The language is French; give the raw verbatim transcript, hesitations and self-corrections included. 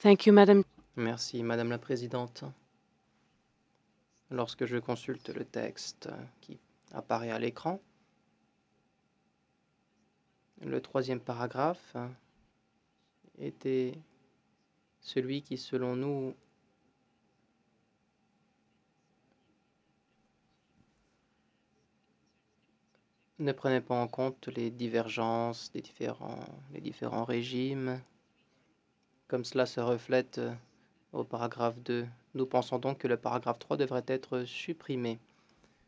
Thank you, Madam. Merci, Madame la Présidente. Lorsque je consulte le texte qui apparaît à l'écran, le troisième paragraphe était celui qui, selon nous, ne prenait pas en compte les divergences des différents, les différents régimes, comme cela se reflète au paragraphe deux. Nous pensons donc que le paragraphe trois devrait être supprimé.